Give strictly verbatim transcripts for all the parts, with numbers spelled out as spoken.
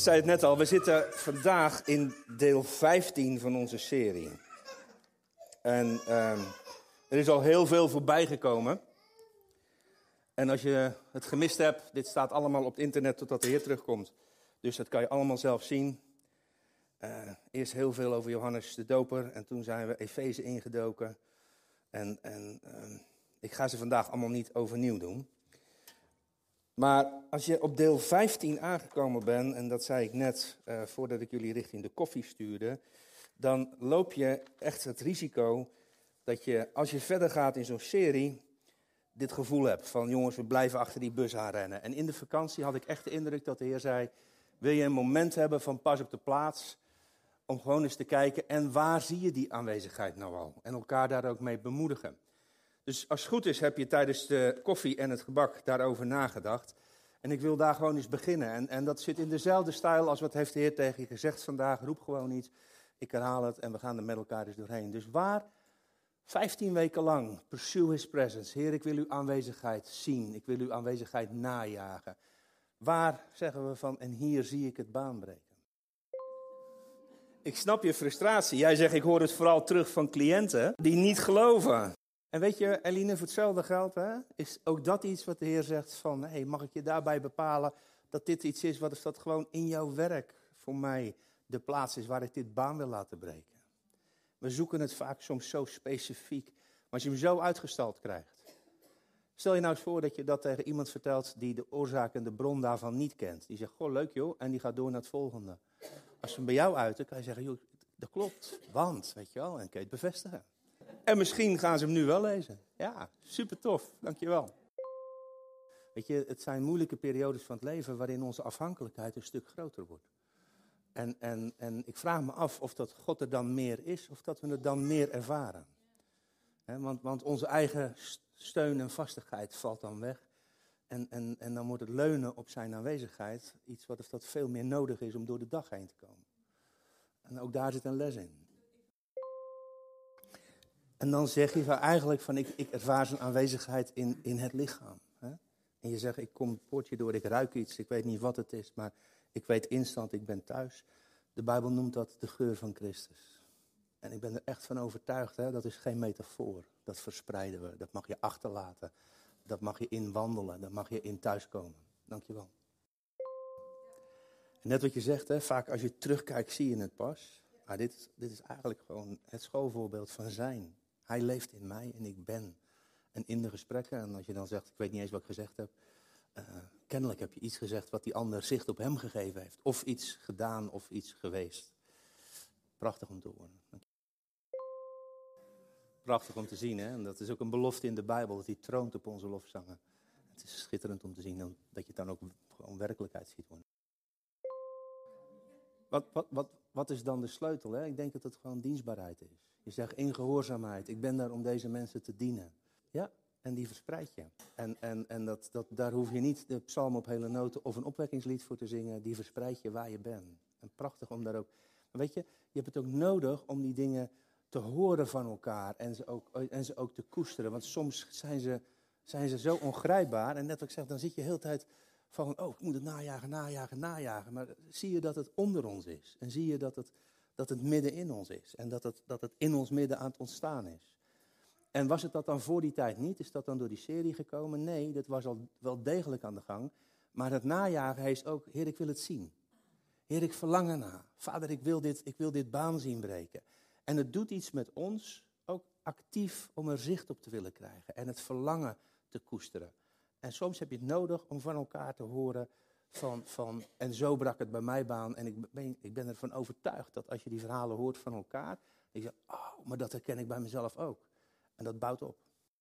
zei het net al, we zitten vandaag in deel vijftien van onze serie. En um, er is al heel veel voorbij gekomen. En als je het gemist hebt, dit staat allemaal op het internet totdat de Heer terugkomt. Dus dat kan je allemaal zelf zien. Uh, eerst heel veel over Johannes de Doper en toen zijn we Efeze ingedoken. En, en uh, ik ga ze vandaag allemaal niet overnieuw doen. Maar als je op deel vijftien aangekomen bent, en dat zei ik net uh, voordat ik jullie richting de koffie stuurde, dan loop je echt het risico dat je, als je verder gaat in zo'n serie, dit gevoel hebt van jongens, we blijven achter die bus aanrennen. En in de vakantie had ik echt de indruk dat de Heer zei, wil je een moment hebben van pas op de plaats, om gewoon eens te kijken en waar zie je die aanwezigheid nou al? En elkaar daar ook mee bemoedigen. Dus als het goed is heb je tijdens de koffie en het gebak daarover nagedacht. En ik wil daar gewoon eens beginnen. En, en dat zit in dezelfde stijl als wat heeft de Heer tegen je gezegd vandaag. Roep gewoon iets, ik herhaal het en we gaan er met elkaar eens doorheen. Dus waar, vijftien weken lang, pursue His presence. Heer, ik wil uw aanwezigheid zien. Ik wil uw aanwezigheid najagen. Waar zeggen we van, en hier zie ik het baanbreken. Ik snap je frustratie. Jij zegt, ik hoor het vooral terug van cliënten die niet geloven. En weet je, Eline, voor hetzelfde geld, hè, is ook dat iets wat de Heer zegt van, hey, mag ik je daarbij bepalen dat dit iets is, wat is dat gewoon in jouw werk voor mij de plaats is waar ik dit baan wil laten breken. We zoeken het vaak soms zo specifiek, maar als je hem zo uitgestald krijgt. Stel je nou eens voor dat je dat tegen iemand vertelt die de oorzaak en de bron daarvan niet kent. Die zegt, goh, leuk joh, en die gaat door naar het volgende. Als ze hem bij jou uiten, kan je zeggen, joh, dat klopt, want, weet je wel, en kun je het bevestigen. En misschien gaan ze hem nu wel lezen. Ja, super tof, dankjewel. Weet je, het zijn moeilijke periodes van het leven waarin onze afhankelijkheid een stuk groter wordt. En, en, en ik vraag me af of dat God er dan meer is, of dat we het dan meer ervaren. He, want, want onze eigen steun en vastigheid valt dan weg. En, en, en dan wordt het leunen op zijn aanwezigheid iets wat dat veel meer nodig is om door de dag heen te komen. En ook daar zit een les in. En dan zeg je van eigenlijk van ik, ik ervaar zijn aanwezigheid in, in het lichaam. Hè? En je zegt ik kom het poortje door, ik ruik iets, ik weet niet wat het is, maar ik weet instant, ik ben thuis. De Bijbel noemt dat de geur van Christus. En ik ben er echt van overtuigd, hè? Dat is geen metafoor. Dat verspreiden we, dat mag je achterlaten. Dat mag je inwandelen, daar mag je in thuiskomen. Dankjewel. En net wat je zegt, hè, vaak als je terugkijkt zie je het pas. Maar dit, dit is eigenlijk gewoon het schoolvoorbeeld van zijn. Hij leeft in mij en ik ben. En in de gesprekken, en als je dan zegt, ik weet niet eens wat ik gezegd heb. Uh, kennelijk heb je iets gezegd wat die ander zicht op hem gegeven heeft. Of iets gedaan of iets geweest. Prachtig om te horen. Prachtig om te zien, hè? En dat is ook een belofte in de Bijbel, dat hij troont op onze lofzangen. Het is schitterend om te zien dat je het dan ook gewoon werkelijkheid ziet worden. Wat, wat, wat, wat is dan de sleutel? Hè? Ik denk dat het gewoon dienstbaarheid is. Je zegt in gehoorzaamheid, ik ben daar om deze mensen te dienen. Ja, en die verspreid je. En, en, en dat, dat, daar hoef je niet de psalm op hele noten of een opwekkingslied voor te zingen. Die verspreid je waar je bent. En prachtig om daar ook... Maar weet je, je hebt het ook nodig om die dingen te horen van elkaar en ze ook, en ze ook te koesteren. Want soms zijn ze, zijn ze zo ongrijpbaar. En net wat ik zeg, dan zit je de hele tijd van, oh, ik moet het najagen, najagen, najagen. Maar zie je dat het onder ons is. En zie je dat het, dat het midden in ons is. En dat het, dat het in ons midden aan het ontstaan is. En was het dat dan voor die tijd niet? Is dat dan door die serie gekomen? Nee, dat was al wel degelijk aan de gang. Maar het najagen heet ook, Heer, ik wil het zien. Heer, ik verlang ernaar. Vader, ik wil dit, ik wil dit baan zien breken. En het doet iets met ons, ook actief, om er zicht op te willen krijgen. En het verlangen te koesteren. En soms heb je het nodig om van elkaar te horen van, van en zo brak het bij mij baan. En ik ben, ik ben ervan overtuigd dat als je die verhalen hoort van elkaar, dan zeg je, oh, maar dat herken ik bij mezelf ook. En dat bouwt op.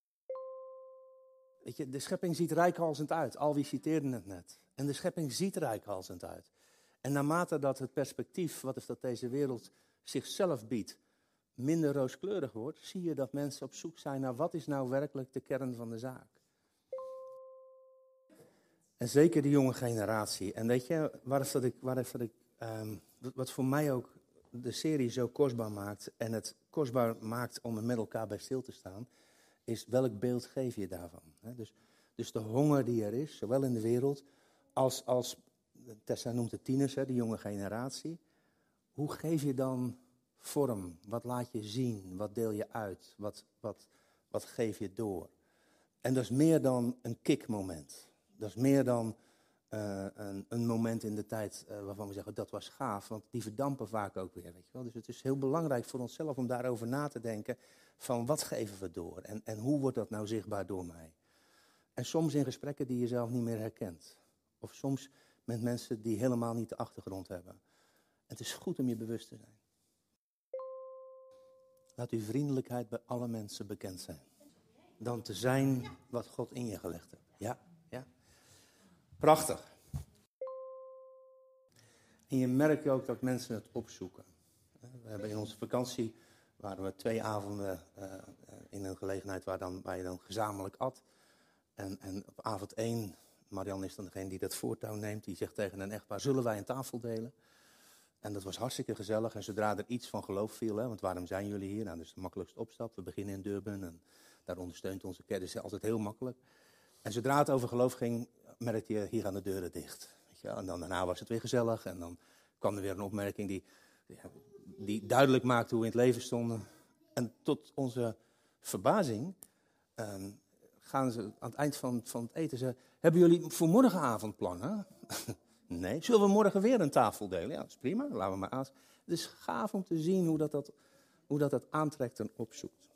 Weet je, de schepping ziet reikhalzend uit. Alwie citeerde het net. En de schepping ziet reikhalzend uit. En naarmate dat het perspectief, wat is dat deze wereld zichzelf biedt, minder rooskleurig wordt, zie je dat mensen op zoek zijn naar wat is nou werkelijk de kern van de zaak. En zeker de jonge generatie. En weet je, waar is dat ik, waar is dat ik um, wat voor mij ook de serie zo kostbaar maakt en het kostbaar maakt om er met elkaar bij stil te staan, is welk beeld geef je daarvan? Hè? Dus, dus de honger die er is, zowel in de wereld als, als Tessa noemt het tieners, hè, de jonge generatie. Hoe geef je dan vorm? Wat laat je zien? Wat deel je uit? Wat, wat, wat geef je door? En dat is meer dan een kickmoment. Dat is meer dan uh, een, een moment in de tijd uh, waarvan we zeggen dat was gaaf. Want die verdampen vaak ook weer. Weet je wel? Dus het is heel belangrijk voor onszelf om daarover na te denken. Van wat geven we door? En, en hoe wordt dat nou zichtbaar door mij? En soms in gesprekken die je zelf niet meer herkent. Of soms met mensen die helemaal niet de achtergrond hebben. Het is goed om je bewust te zijn. Laat uw vriendelijkheid bij alle mensen bekend zijn. Dan te zijn wat God in je gelegd heeft. Ja, ja. Prachtig. En je merkt ook dat mensen het opzoeken. We hebben in onze vakantie, waren we twee avonden uh, in een gelegenheid waar, dan, waar je dan gezamenlijk at. En, en op avond één, Marianne is dan degene die dat voortouw neemt, die zegt tegen een echtpaar, zullen wij een tafel delen? En dat was hartstikke gezellig. En zodra er iets van geloof viel, hè, want waarom zijn jullie hier? Nou, dat is de makkelijkste opstap. We beginnen in Durban en daar ondersteunt onze kerk. Dat is altijd heel makkelijk. En zodra het over geloof ging, merkte je, hier gaan de deuren dicht. Weet je? En dan daarna was het weer gezellig. En dan kwam er weer een opmerking die, ja, die duidelijk maakte hoe we in het leven stonden. En tot onze verbazing um, gaan ze aan het eind van, van het eten zeggen, hebben jullie voor morgenavond plannen? Nee. Zullen we morgen weer een tafel delen? Ja, dat is prima. Laten we maar aan. Het is gaaf om te zien hoe dat, dat, hoe dat, dat aantrekt en opzoekt.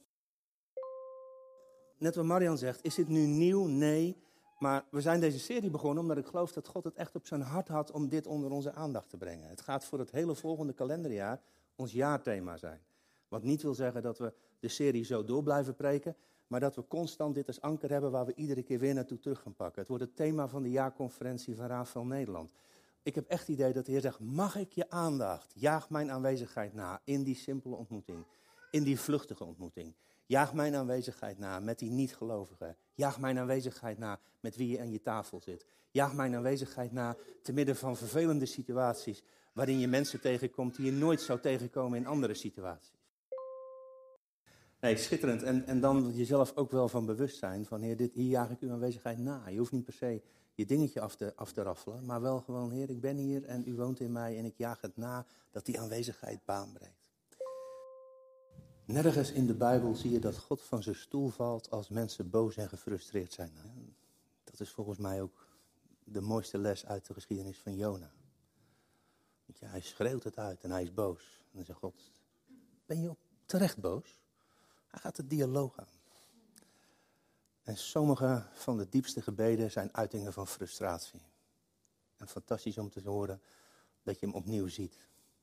Net wat Marian zegt, is dit nu nieuw? Nee. Maar we zijn deze serie begonnen omdat ik geloof dat God het echt op zijn hart had om dit onder onze aandacht te brengen. Het gaat voor het hele volgende kalenderjaar ons jaarthema zijn. Wat niet wil zeggen dat we de serie zo door blijven preken, maar dat we constant dit als anker hebben waar we iedere keer weer naartoe terug gaan pakken. Het wordt het thema van de jaarconferentie van Rafael Nederland. Ik heb echt het idee dat de Heer zegt, mag ik je aandacht? Jaag mijn aanwezigheid na in die simpele ontmoeting, in die vluchtige ontmoeting. Jaag mijn aanwezigheid na met die niet-gelovigen. Jaag mijn aanwezigheid na met wie je aan je tafel zit. Jaag mijn aanwezigheid na te midden van vervelende situaties waarin je mensen tegenkomt die je nooit zou tegenkomen in andere situaties. Nee, schitterend. En, en dan jezelf ook wel van bewust zijn van, Heer, dit, hier jaag ik uw aanwezigheid na. Je hoeft niet per se je dingetje af te, af te raffelen, maar wel gewoon, Heer, ik ben hier en u woont in mij en ik jaag het na dat die aanwezigheid baan breekt. Nergens in de Bijbel zie je dat God van zijn stoel valt als mensen boos en gefrustreerd zijn. Dat is volgens mij ook de mooiste les uit de geschiedenis van Jona. Ja, hij schreeuwt het uit en hij is boos. En dan zegt God, ben je terecht boos? Hij gaat de dialoog aan. En sommige van de diepste gebeden zijn uitingen van frustratie. En fantastisch om te horen dat je hem opnieuw ziet.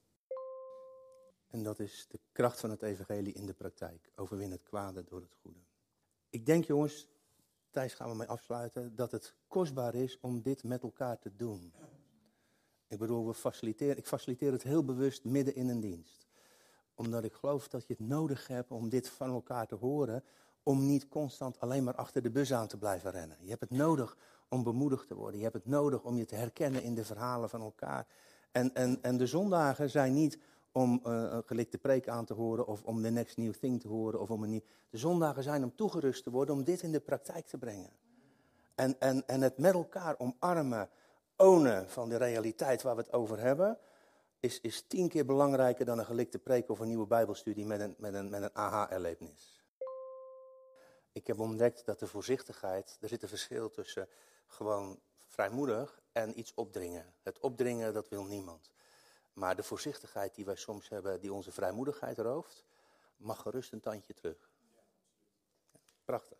En dat is de kracht van het evangelie in de praktijk. Overwin het kwade door het goede. Ik denk, jongens, Thijs gaan we mee afsluiten, dat het kostbaar is om dit met elkaar te doen. Ik bedoel, we faciliteren, ik faciliteer het heel bewust midden in een dienst. Omdat ik geloof dat je het nodig hebt om dit van elkaar te horen, om niet constant alleen maar achter de bus aan te blijven rennen. Je hebt het nodig om bemoedigd te worden. Je hebt het nodig om je te herkennen in de verhalen van elkaar. En, en, en de zondagen zijn niet om uh, een gelikte preek aan te horen of om the next new thing te horen. Of om een nieuw... De zondagen zijn om toegerust te worden om dit in de praktijk te brengen. En, en, en het met elkaar omarmen, ownen van de realiteit waar we het over hebben, is, is tien keer belangrijker dan een gelikte preek of een nieuwe bijbelstudie met een, met een, met een aha-erlevenis. Ik heb ontdekt dat de voorzichtigheid, er zit een verschil tussen gewoon vrijmoedig en iets opdringen. Het opdringen, dat wil niemand. Maar de voorzichtigheid die wij soms hebben, die onze vrijmoedigheid rooft, mag gerust een tandje terug. Ja, prachtig.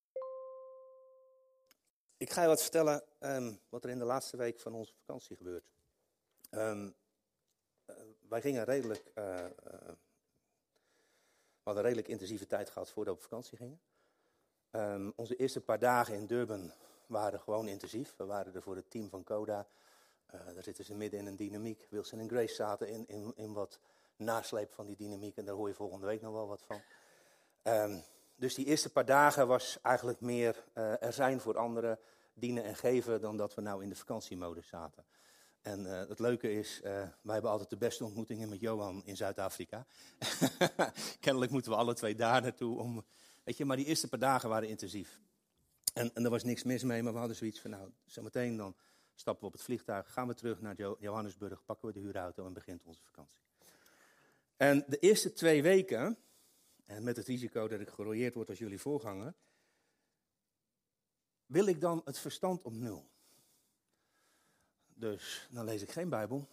Ik ga je wat vertellen um, wat er in de laatste week van onze vakantie gebeurt. Um, uh, wij gingen redelijk, uh, uh, we hadden een redelijk intensieve tijd gehad voordat we op vakantie gingen. Um, onze eerste paar dagen in Durban waren gewoon intensief. We waren er voor het team van Coda. Uh, daar zitten ze midden in een dynamiek. Wilson en Grace zaten in, in, in wat nasleep van die dynamiek. En daar hoor je volgende week nog wel wat van. Um, dus die eerste paar dagen was eigenlijk meer uh, er zijn voor anderen, dienen en geven, dan dat we nou in de vakantiemodus zaten. En uh, het leuke is, uh, wij hebben altijd de beste ontmoetingen met Johan in Zuid-Afrika. Kennelijk moeten we alle twee daar naartoe om... Weet je, maar die eerste paar dagen waren intensief. En, en er was niks mis mee, maar we hadden zoiets van, nou, zometeen dan stappen we op het vliegtuig, gaan we terug naar Jo- Johannesburg, pakken we de huurauto en begint onze vakantie. En de eerste twee weken, en met het risico dat ik gerooieerd word als jullie voorganger, wil ik dan het verstand op nul. Dus dan lees ik geen Bijbel.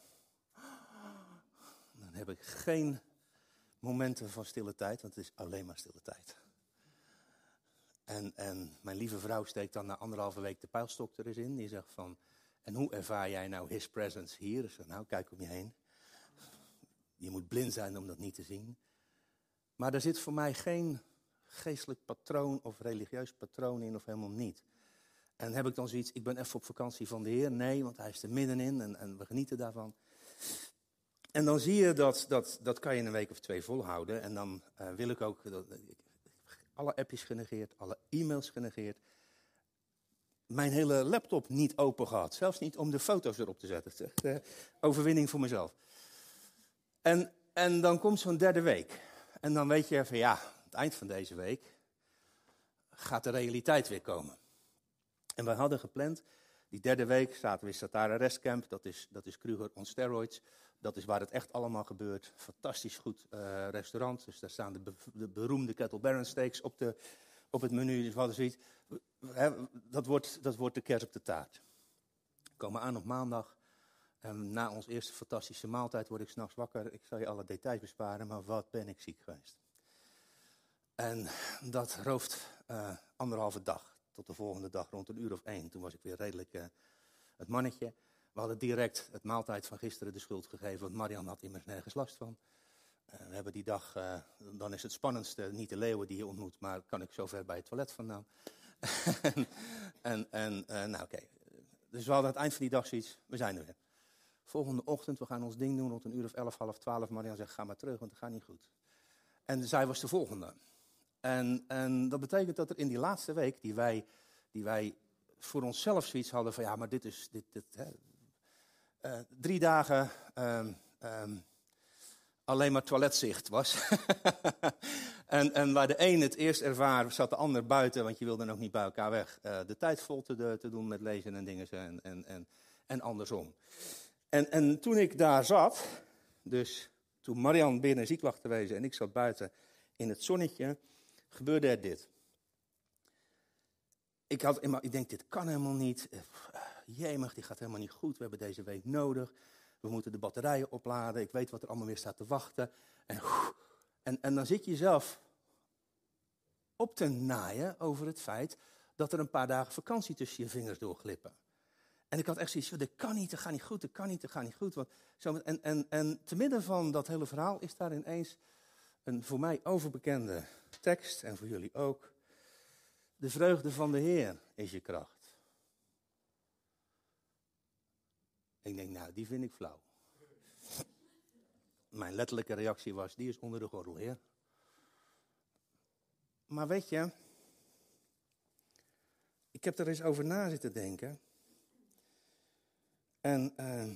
Dan heb ik geen momenten van stille tijd, want het is alleen maar stille tijd. En, en mijn lieve vrouw steekt dan na anderhalve week de pijlstok er eens in. Die zegt van, en hoe ervaar jij nou his presence hier? Ik zeg, nou, kijk om je heen. Je moet blind zijn om dat niet te zien. Maar er zit voor mij geen geestelijk patroon of religieus patroon in of helemaal niet. En heb ik dan zoiets, ik ben even op vakantie van de Heer? Nee, want hij is er middenin en, en we genieten daarvan. En dan zie je dat, dat, dat kan je een week of twee volhouden. En dan uh, wil ik ook, dat, alle appjes genegeerd, alle e-mails genegeerd. Mijn hele laptop niet open gehad. Zelfs niet om de foto's erop te zetten. Het is echt uh, overwinning voor mezelf. En, en dan komt zo'n derde week. En dan weet je van ja, aan het eind van deze week gaat de realiteit weer komen. En wij hadden gepland, die derde week zaten we in Satara Restcamp. Dat is, dat is Kruger on steroids. Dat is waar het echt allemaal gebeurt. Fantastisch goed uh, restaurant. Dus daar staan de, be, de beroemde Kettle Baron steaks op, de, op het menu. Dus we hadden zoiets. Hè, dat, wordt, dat wordt de kers op de taart. We komen aan op maandag. En na onze eerste fantastische maaltijd word ik 's nachts wakker. Ik zal je alle details besparen, maar wat ben ik ziek geweest. En dat rooft uh, anderhalve dag. Tot de volgende dag rond een uur of één. Toen was ik weer redelijk uh, het mannetje. We hadden direct het maaltijd van gisteren de schuld gegeven, want Marian had immers nergens last van. Uh, we hebben die dag, uh, dan is het spannendste, niet de leeuwen die je ontmoet, maar kan ik zover bij het toilet vandaan. en en uh, nou oké, okay. Dus we hadden aan het eind van die dag zoiets, we zijn er weer. Volgende ochtend, we gaan ons ding doen rond een uur of elf, half twaalf. Marian zegt, ga maar terug, want het gaat niet goed. En zij was de volgende. En, en dat betekent dat er in die laatste week, die wij, die wij voor onszelf zoiets hadden van, ja, maar dit is, dit, dit, hè, uh, drie dagen um, um, alleen maar toiletzicht was. en, en waar de een het eerst ervaar, zat de ander buiten, want je wilde dan ook niet bij elkaar weg. Uh, de tijd vol te, de, te doen met lezen en dingen en, en, en, en andersom. En, en toen ik daar zat, dus toen Marian binnen ziek lag te wezen en ik zat buiten in het zonnetje, gebeurde er dit. Ik, had, ik denk, dit kan helemaal niet. Jemig, die gaat helemaal niet goed. We hebben deze week nodig. We moeten de batterijen opladen. Ik weet wat er allemaal weer staat te wachten. En, en, en dan zit je zelf op te naaien over het feit dat er een paar dagen vakantie tussen je vingers doorglippen. En ik had echt zoiets van, dit kan niet, dat gaat niet goed, dat kan niet, dat gaat niet goed. Want zo, en, en, en te midden van dat hele verhaal is daar ineens een voor mij overbekende tekst, en voor jullie ook. De vreugde van de Heer is je kracht. Ik denk, nou, die vind ik flauw. Mijn letterlijke reactie was, die is onder de gordel, Heer. Maar weet je, ik heb er eens over na zitten denken. En uh,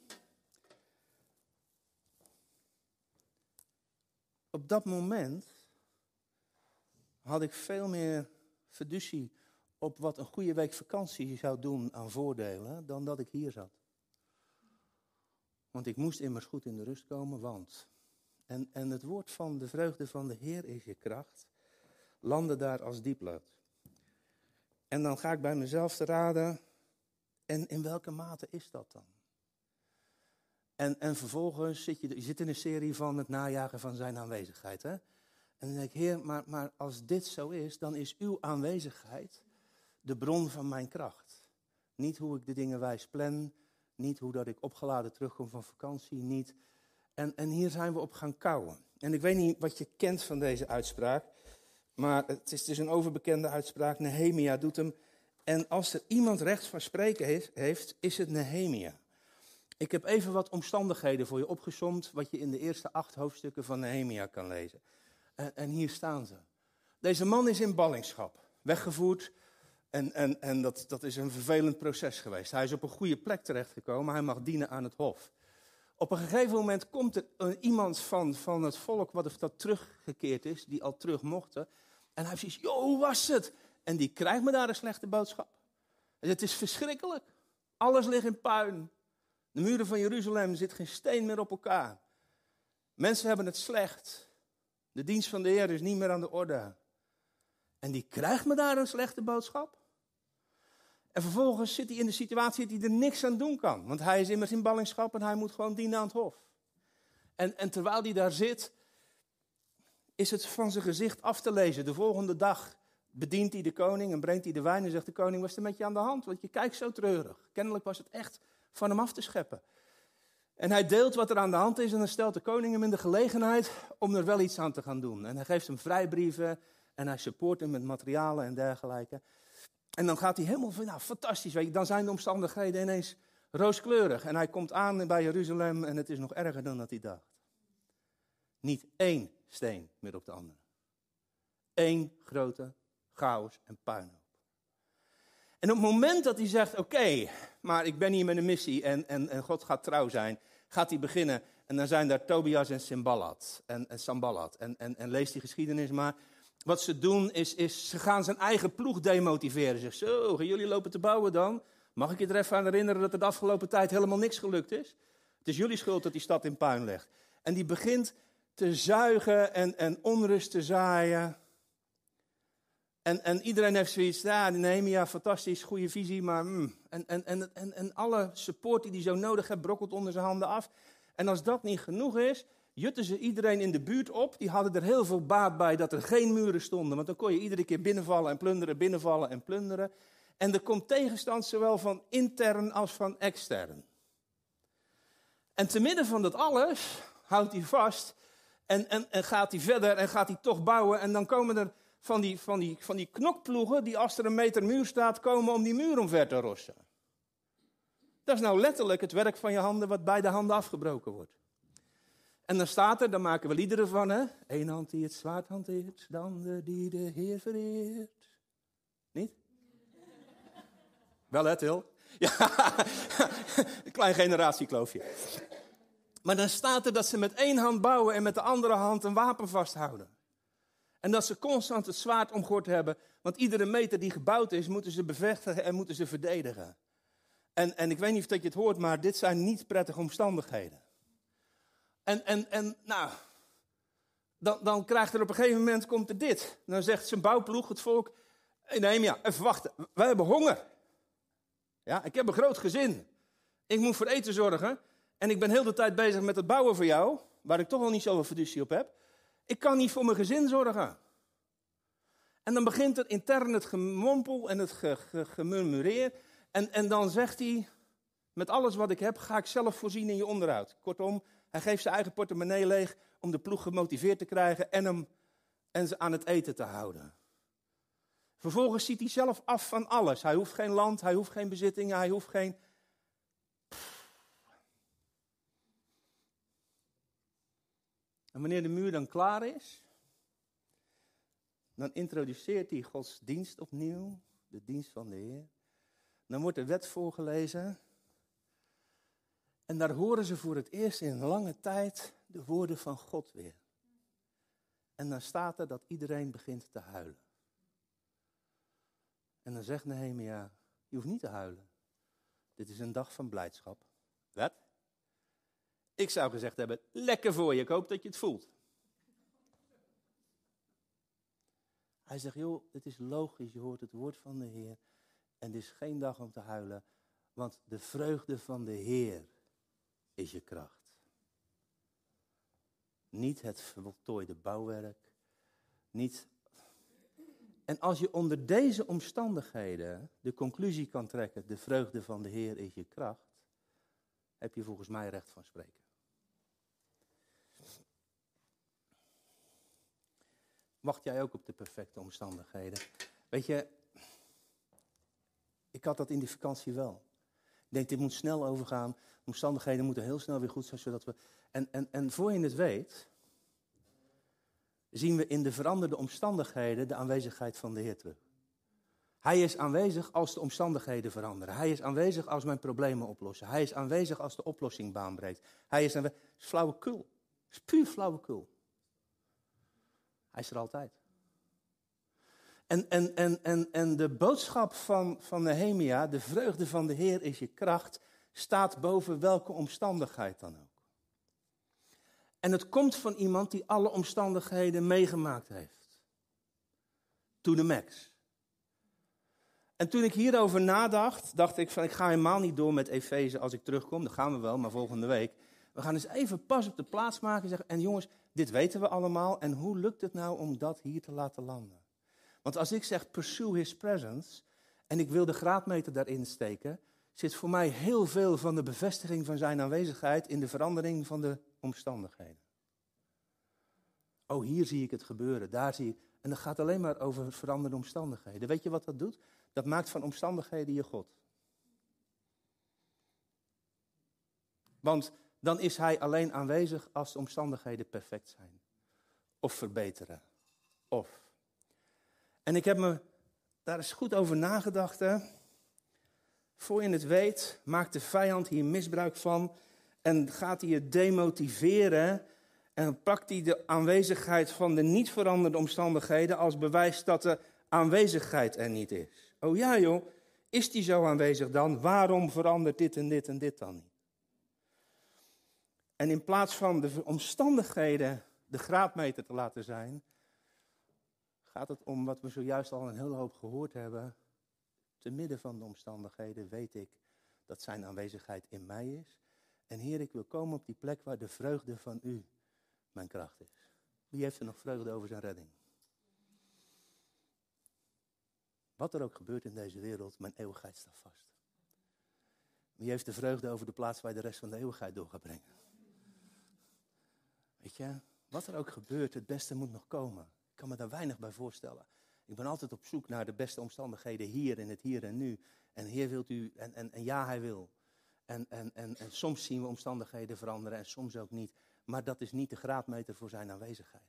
op dat moment had ik veel meer fiducie op wat een goede week vakantie zou doen aan voordelen, dan dat ik hier zat. Want ik moest immers goed in de rust komen, want... En, en het woord van de vreugde van de Heer is je kracht, landde daar als dieplood. En dan ga ik bij mezelf te raden, en in welke mate is dat dan? En, en vervolgens zit je, je zit in een serie van het najagen van zijn aanwezigheid, hè? En dan denk ik, Heer, maar, maar als dit zo is, dan is uw aanwezigheid de bron van mijn kracht. Niet hoe ik de dingen wijs plan, niet hoe dat ik opgeladen terugkom van vakantie, niet. En, en hier zijn we op gaan kauwen. En ik weet niet wat je kent van deze uitspraak, maar het is dus een overbekende uitspraak. Nehemia doet hem. En als er iemand recht van spreken heeft, is het Nehemia. Ik heb even wat omstandigheden voor je opgesomd, wat je in de eerste acht hoofdstukken van Nehemia kan lezen. En, en hier staan ze. Deze man is in ballingschap, weggevoerd. En, en, en dat, dat is een vervelend proces geweest. Hij is op een goede plek terechtgekomen, hij mag dienen aan het hof. Op een gegeven moment komt er een, iemand van, van het volk wat dat teruggekeerd is, die al terug mochten. En hij zegt, joh, hoe was het? En die krijgt me daar een slechte boodschap. En het is verschrikkelijk. Alles ligt in puin. De muren van Jeruzalem zit geen steen meer op elkaar. Mensen hebben het slecht. De dienst van de Heer is niet meer aan de orde. En die krijgt me daar een slechte boodschap. En vervolgens zit hij in de situatie dat hij er niks aan doen kan. Want hij is immers in ballingschap en hij moet gewoon dienen aan het hof. En, en terwijl hij daar zit, is het van zijn gezicht af te lezen. De volgende dag bedient hij de koning en brengt hij de wijn en zegt de koning, wat is er met je aan de hand? Want je kijkt zo treurig. Kennelijk was het echt van hem af te scheppen. En hij deelt wat er aan de hand is en dan stelt de koning hem in de gelegenheid om er wel iets aan te gaan doen. En hij geeft hem vrijbrieven en hij support hem met materialen en dergelijke. En dan gaat hij helemaal van, nou fantastisch, weet je, dan zijn de omstandigheden ineens rooskleurig. En hij komt aan bij Jeruzalem en het is nog erger dan dat hij dacht. Niet één steen meer op de andere. Eén grote chaos en puinhoop. En op het moment dat hij zegt, oké, okay, maar ik ben hier met een missie en, en, en God gaat trouw zijn, gaat hij beginnen. En dan zijn daar Tobias en Sanballat en, en Sanballat. En, en, en lees die geschiedenis maar. Wat ze doen is, is, ze gaan zijn eigen ploeg demotiveren. Ze zeggen, zo, gaan jullie lopen te bouwen dan? Mag ik je er even aan herinneren dat er de afgelopen tijd helemaal niks gelukt is? Het is jullie schuld dat die stad in puin ligt. En die begint te zuigen en, en onrust te zaaien. En, en iedereen heeft zoiets, ja, Nehemia, fantastisch, goede visie, maar... Mm. En, en, en, en, en alle support die hij zo nodig heeft, brokkelt onder zijn handen af. En als dat niet genoeg is, jutten ze iedereen in de buurt op. Die hadden er heel veel baat bij dat er geen muren stonden. Want dan kon je iedere keer binnenvallen en plunderen, binnenvallen en plunderen. En er komt tegenstand zowel van intern als van extern. En te midden van dat alles houdt hij vast en, en, en gaat hij verder en gaat hij toch bouwen. En dan komen er van die, van, die, van die knokploegen die als er een meter muur staat komen om die muur omver te rossen. Dat is nou letterlijk het werk van je handen wat bij de handen afgebroken wordt. En dan staat er, dan maken we liederen van, hè. Eén hand die het zwaard hanteert, de ander die de Heer vereert. Niet? Wel hè, Til? Ja, een klein generatiekloofje. Maar dan staat er dat ze met één hand bouwen en met de andere hand een wapen vasthouden. En dat ze constant het zwaard omgord hebben, want iedere meter die gebouwd is, moeten ze bevechten en moeten ze verdedigen. En, en ik weet niet of dat je het hoort, maar dit zijn niet prettige omstandigheden. En, en, en nou, dan, dan krijgt er op een gegeven moment, komt er dit. Dan zegt zijn bouwploeg, het volk, hey, Nehemia, even wachten, wij hebben honger. Ja, ik heb een groot gezin. Ik moet voor eten zorgen. En ik ben heel de tijd bezig met het bouwen voor jou, waar ik toch al niet zoveel fiducie op heb. Ik kan niet voor mijn gezin zorgen. En dan begint er intern het gemompel en het ge, ge, gemurmureer. En, en dan zegt hij, met alles wat ik heb, ga ik zelf voorzien in je onderhoud. Kortom, hij geeft zijn eigen portemonnee leeg om de ploeg gemotiveerd te krijgen en, hem, en ze aan het eten te houden. Vervolgens ziet hij zelf af van alles. Hij hoeft geen land, hij hoeft geen bezittingen, hij hoeft geen... En wanneer de muur dan klaar is, dan introduceert hij Gods dienst opnieuw, de dienst van de Heer. Dan wordt de wet voorgelezen. En daar horen ze voor het eerst in lange tijd de woorden van God weer. En dan staat er dat iedereen begint te huilen. En dan zegt Nehemia, je hoeft niet te huilen. Dit is een dag van blijdschap. Wat? Ik zou gezegd hebben, lekker voor je, ik hoop dat je het voelt. Hij zegt, joh, het is logisch, je hoort het woord van de Heer. En het is geen dag om te huilen, want de vreugde van de Heer is je kracht. Niet het voltooide bouwwerk, niet... En als je onder deze omstandigheden de conclusie kan trekken, de vreugde van de Heer is je kracht, heb je volgens mij recht van spreken. Wacht jij ook op de perfecte omstandigheden? Weet je, ik had dat in die vakantie wel. Ik denk, dit moet snel overgaan. De omstandigheden moeten heel snel weer goed zijn, zodat we... En, en, en voor je het weet, zien we in de veranderde omstandigheden de aanwezigheid van de Heer terug. Hij is aanwezig als de omstandigheden veranderen. Hij is aanwezig als mijn problemen oplossen. Hij is aanwezig als de oplossing baan breekt. Hij is aanwezig. Het is flauwekul. Het is puur flauwekul. Hij is er altijd. En, en, en, en, en de boodschap van, van Nehemia, de vreugde van de Heer is je kracht, staat boven welke omstandigheid dan ook. En het komt van iemand die alle omstandigheden meegemaakt heeft. To the max. En toen ik hierover nadacht, dacht ik van ik ga helemaal niet door met Efeze als ik terugkom. Dat gaan we wel, maar volgende week. We gaan eens even pas op de plaats maken en zeggen, en jongens, dit weten we allemaal. En hoe lukt het nou om dat hier te laten landen? Want als ik zeg pursue his presence en ik wil de graadmeter daarin steken, zit voor mij heel veel van de bevestiging van zijn aanwezigheid in de verandering van de omstandigheden. Oh, hier zie ik het gebeuren, daar zie ik. En dat gaat alleen maar over veranderde omstandigheden. Weet je wat dat doet? Dat maakt van omstandigheden je God. Want dan is hij alleen aanwezig als de omstandigheden perfect zijn. Of verbeteren. Of. En ik heb me daar eens goed over nagedacht. Hè? Voor je het weet, maakt de vijand hier misbruik van. En gaat hij je demotiveren. En pakt hij de aanwezigheid van de niet veranderde omstandigheden als bewijs dat de aanwezigheid er niet is. Oh ja joh, is die zo aanwezig dan? Waarom verandert dit en dit en dit dan niet? En in plaats van de omstandigheden de graadmeter te laten zijn, gaat het om wat we zojuist al een hele hoop gehoord hebben. Te midden van de omstandigheden weet ik dat zijn aanwezigheid in mij is. En Heer, ik wil komen op die plek waar de vreugde van u mijn kracht is. Wie heeft er nog vreugde over zijn redding? Wat er ook gebeurt in deze wereld, mijn eeuwigheid staat vast. Wie heeft de vreugde over de plaats waar je de rest van de eeuwigheid door gaat brengen? Weet je, wat er ook gebeurt, het beste moet nog komen. Ik kan me daar weinig bij voorstellen. Ik ben altijd op zoek naar de beste omstandigheden hier in het hier en nu. En Heer wilt u, en, en, en ja, hij wil. En, en, en, en soms zien we omstandigheden veranderen en soms ook niet. Maar dat is niet de graadmeter voor zijn aanwezigheid.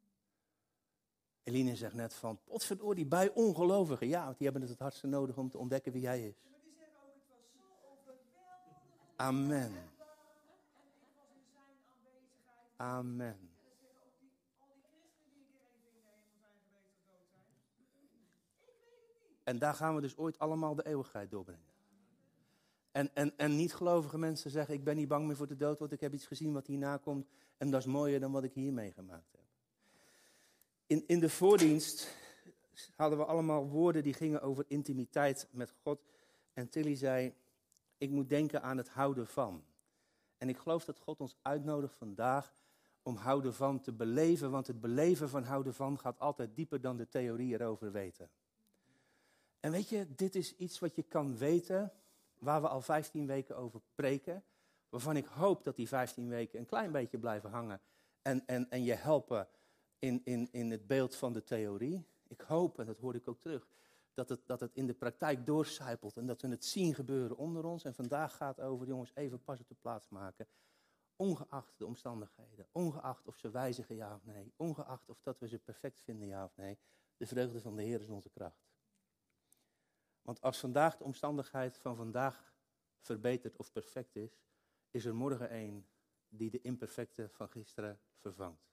Eline zegt net van, potverdorie, bij ongelovigen. Ja, want die hebben het het hardste nodig om te ontdekken wie hij is. Maar die zeggen ook, het was zo overweldigend. Amen. Ik was in zijn aanwezigheid. Amen. En dan zeggen ook die, al die christenen die een keer even in de hemel zijn geweest of dood zijn. Ik weet het niet. En daar gaan we dus ooit allemaal de eeuwigheid doorbrengen. En, en, en niet-gelovige mensen zeggen, ik ben niet bang meer voor de dood, want ik heb iets gezien wat hierna komt. En dat is mooier dan wat ik hier meegemaakt heb. In, in de voordienst hadden we allemaal woorden die gingen over intimiteit met God. En Tilly zei, ik moet denken aan het houden van. En ik geloof dat God ons uitnodigt vandaag om houden van te beleven. Want het beleven van houden van gaat altijd dieper dan de theorie erover weten. En weet je, dit is iets wat je kan weten, waar we al vijftien weken over preken. Waarvan ik hoop dat die vijftien weken een klein beetje blijven hangen. En, en, en je helpen in, in, in het beeld van de theorie. Ik hoop, en dat hoorde ik ook terug, dat het, dat het in de praktijk doorcijpelt. En dat we het zien gebeuren onder ons. En vandaag gaat het over, jongens, even pas op de plaats maken. Ongeacht de omstandigheden. Ongeacht of ze wijzigen ja of nee. Ongeacht of dat we ze perfect vinden ja of nee. De vreugde van de Heer is onze kracht. Want als vandaag de omstandigheid van vandaag verbeterd of perfect is, is er morgen een die de imperfecte van gisteren vervangt.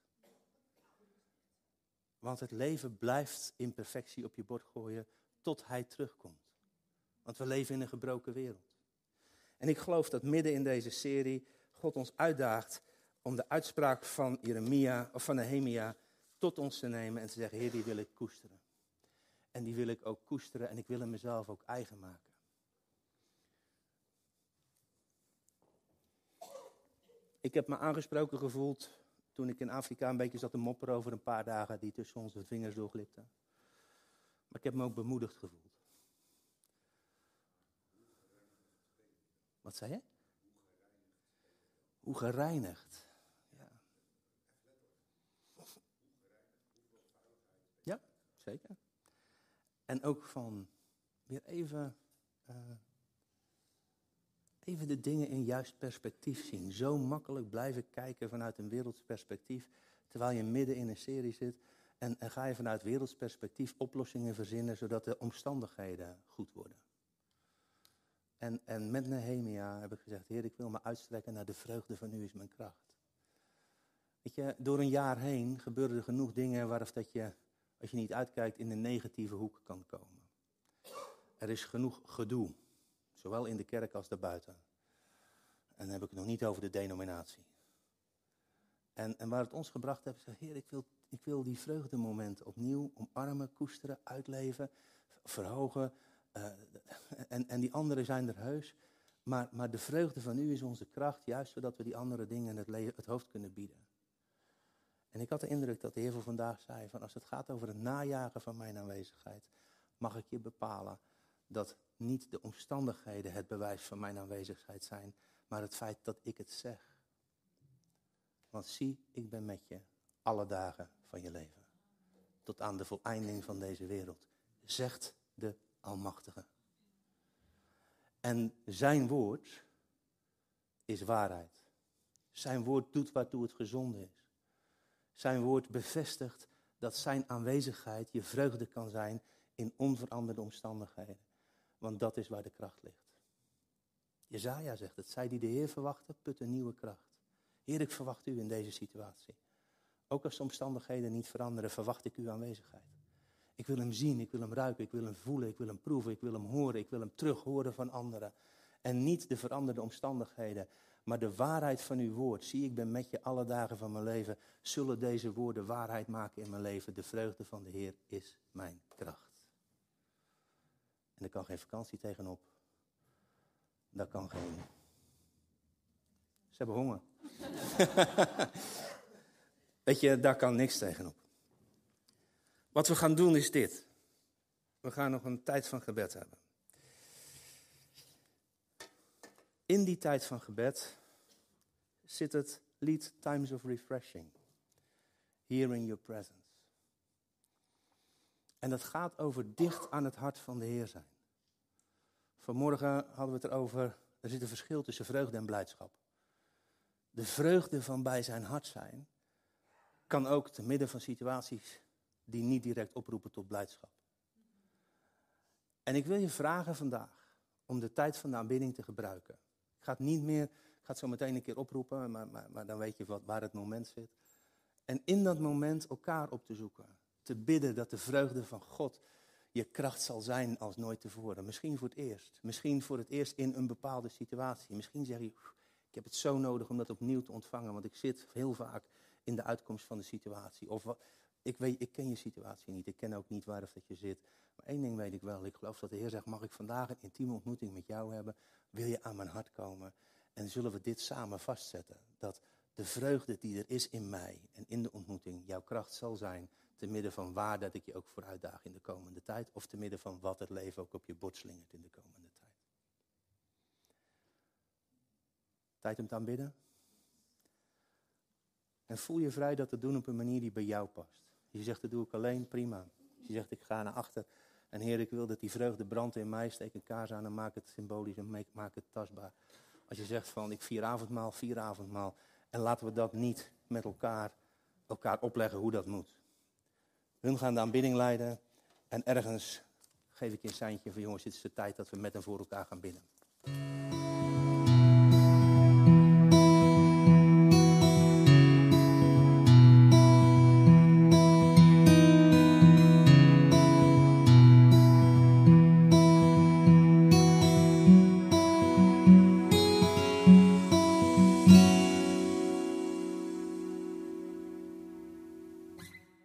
Want het leven blijft imperfectie op je bord gooien tot hij terugkomt. Want we leven in een gebroken wereld. En ik geloof dat midden in deze serie God ons uitdaagt om de uitspraak van Jeremia of van Nehemia tot ons te nemen en te zeggen, Heer, die wil ik koesteren. En die wil ik ook koesteren en ik wil hem mezelf ook eigen maken. Ik heb me aangesproken gevoeld toen ik in Afrika een beetje zat te mopperen over een paar dagen die tussen onze vingers doorglipten. Maar ik heb me ook bemoedigd gevoeld. Wat zei je? Hoe gereinigd. Ja, ja zeker. En ook van weer even, uh, even de dingen in juist perspectief zien. Zo makkelijk blijven kijken vanuit een werelds perspectief, terwijl je midden in een serie zit. En, en ga je vanuit werelds perspectief oplossingen verzinnen, zodat de omstandigheden goed worden. En, en met Nehemia heb ik gezegd, Heer, ik wil me uitstrekken naar de vreugde van u is mijn kracht. Weet je, door een jaar heen gebeuren er genoeg dingen waarvan dat je, als je niet uitkijkt, in de negatieve hoek kan komen. Er is genoeg gedoe, zowel in de kerk als daarbuiten. En dan heb ik het nog niet over de denominatie. En, en waar het ons gebracht heeft, is, Heer, ik wil, ik wil die vreugdemomenten opnieuw omarmen, koesteren, uitleven, verhogen. Uh, en, en die anderen zijn er heus. Maar, maar de vreugde van u is onze kracht, juist zodat we die andere dingen het, le- het hoofd kunnen bieden. En ik had de indruk dat de Heer voor vandaag zei, van als het gaat over het najagen van mijn aanwezigheid, mag ik je bepalen dat niet de omstandigheden het bewijs van mijn aanwezigheid zijn, maar het feit dat ik het zeg. Want zie, ik ben met je alle dagen van je leven. Tot aan de voleinding van deze wereld. Zegt de Almachtige. En zijn woord is waarheid. Zijn woord doet waartoe het gezonden is. Zijn woord bevestigt dat zijn aanwezigheid je vreugde kan zijn in onveranderde omstandigheden. Want dat is waar de kracht ligt. Jesaja zegt het, zij die de Heer verwachten, put een nieuwe kracht. Heer, ik verwacht u in deze situatie. Ook als de omstandigheden niet veranderen, verwacht ik uw aanwezigheid. Ik wil hem zien, ik wil hem ruiken, ik wil hem voelen, ik wil hem proeven, ik wil hem horen, ik wil hem terug horen van anderen. En niet de veranderde omstandigheden, maar de waarheid van uw woord. Zie, ik ben met je alle dagen van mijn leven. Zullen deze woorden waarheid maken in mijn leven? De vreugde van de Heer is mijn kracht. En er kan geen vakantie tegenop. Daar kan geen... Ze hebben honger. Weet je, daar kan niks tegenop. Wat we gaan doen is dit. We gaan nog een tijd van gebed hebben. In die tijd van gebed zit het lied Times of Refreshing. Here in your presence. En dat gaat over dicht aan het hart van de Heer zijn. Vanmorgen hadden we het erover, er zit een verschil tussen vreugde en blijdschap. De vreugde van bij zijn hart zijn kan ook te midden van situaties die niet direct oproepen tot blijdschap. En ik wil je vragen vandaag om de tijd van de aanbidding te gebruiken. Ik ga het niet meer, ik ga het zo meteen een keer oproepen, maar, maar, maar dan weet je wat, waar het moment zit. En in dat moment elkaar op te zoeken. Te bidden dat de vreugde van God je kracht zal zijn als nooit tevoren. Misschien voor het eerst. Misschien voor het eerst in een bepaalde situatie. Misschien zeg je, ik heb het zo nodig om dat opnieuw te ontvangen. Want ik zit heel vaak in de uitkomst van de situatie. Of wat, ik, weet, ik ken je situatie niet. Ik ken ook niet waar of dat je zit. Maar één ding weet ik wel. Ik geloof dat de Heer zegt, mag ik vandaag een intieme ontmoeting met jou hebben? Wil je aan mijn hart komen? En zullen we dit samen vastzetten? Dat de vreugde die er is in mij en in de ontmoeting jouw kracht zal zijn. Te midden van waar dat ik je ook voor uitdaag in de komende tijd. Of te midden van wat het leven ook op je bord slingert in de komende tijd. Tijd om te aanbidden. En voel je vrij dat te doen op een manier die bij jou past. Als je zegt, dat doe ik alleen, prima. Als je zegt, ik ga naar achter. En Heer, ik wil dat die vreugde brandt in mij. Steek een kaars aan en maak het symbolisch en maak het tastbaar. Als je zegt van, ik vier avondmaal, vier avondmaal. En laten we dat niet met elkaar, elkaar opleggen hoe dat moet. Hun gaan de aanbidding leiden. En ergens geef ik je een seintje van, jongens, dit is de tijd dat we met en voor elkaar gaan bidden.